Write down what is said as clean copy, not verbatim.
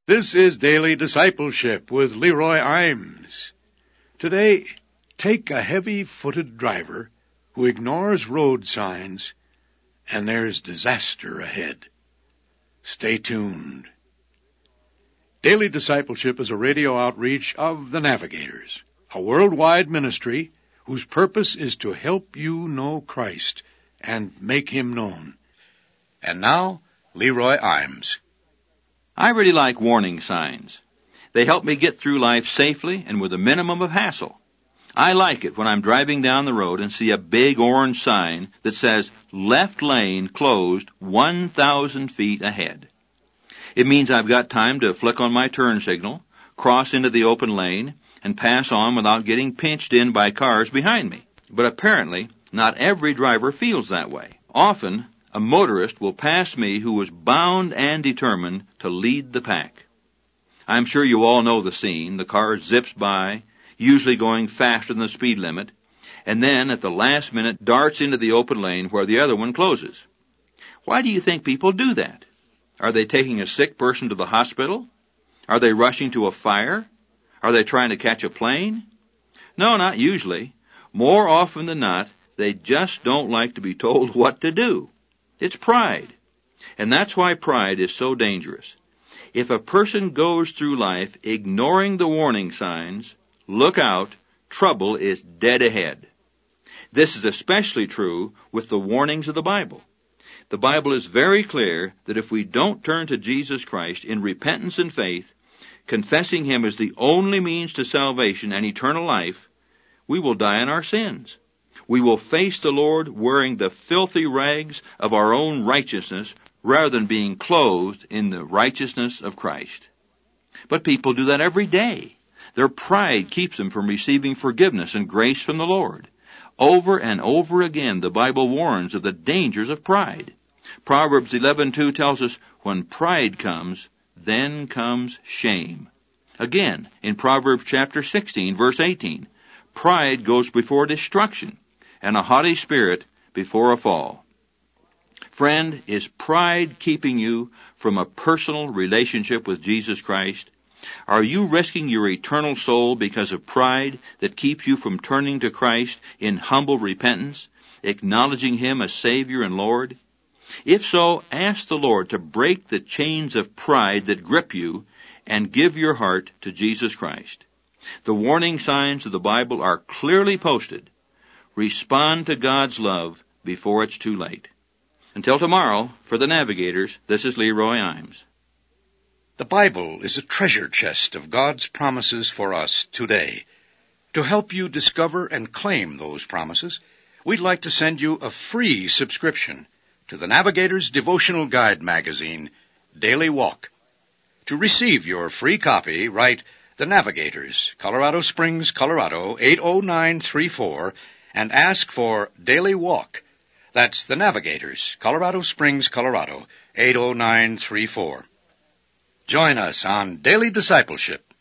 This is Daily Discipleship with Leroy Imes. Today, take a heavy-footed driver who ignores road signs, and there's disaster ahead. Stay tuned. Daily Discipleship is a radio outreach of the Navigators, a worldwide ministry whose purpose is to help you know Christ and make Him known. And now, Leroy Imes. I really like warning signs. They help me get through life safely and with a minimum of hassle. I like it when I'm driving down the road and see a big orange sign that says, left lane closed 1,000 feet ahead. It means I've got time to flick on my turn signal, cross into the open lane, and pass on without getting pinched in by cars behind me. But apparently, not every driver feels that way. Often, a motorist will pass me who was bound and determined to lead the pack. I'm sure you all know the scene. The car zips by, usually going faster than the speed limit, and then at the last minute darts into the open lane where the other one closes. Why do you think people do that? Are they taking a sick person to the hospital? Are they rushing to a fire? Are they trying to catch a plane? No, not usually. More often than not, they just don't like to be told what to do. It's pride. And that's why pride is so dangerous. If a person goes through life ignoring the warning signs, look out, trouble is dead ahead. This is especially true with the warnings of the Bible. The Bible is very clear that if we don't turn to Jesus Christ in repentance and faith, confessing Him as the only means to salvation and eternal life, we will die in our sins. We will face the Lord wearing the filthy rags of our own righteousness rather than being clothed in the righteousness of Christ. But people do that every day. Their pride keeps them from receiving forgiveness and grace from the Lord. Over and over again, the Bible warns of the dangers of pride. Proverbs 11:2 tells us, when pride comes, then comes shame. Again, in Proverbs chapter 16, verse 18, pride goes before destruction, and a haughty spirit before a fall. Friend, is pride keeping you from a personal relationship with Jesus Christ? Are you risking your eternal soul because of pride that keeps you from turning to Christ in humble repentance, acknowledging Him as Savior and Lord? If so, ask the Lord to break the chains of pride that grip you and give your heart to Jesus Christ. The warning signs of the Bible are clearly posted. Respond to God's love before it's too late. Until tomorrow, for the Navigators, this is Leroy Imes. The Bible is a treasure chest of God's promises for us today. To help you discover and claim those promises, we'd like to send you a free subscription to the Navigator's devotional guide magazine, Daily Walk. To receive your free copy, write The Navigators, Colorado Springs, Colorado, 80934, and ask for Daily Walk. That's The Navigators, Colorado Springs, Colorado, 80934. Join us on Daily Discipleship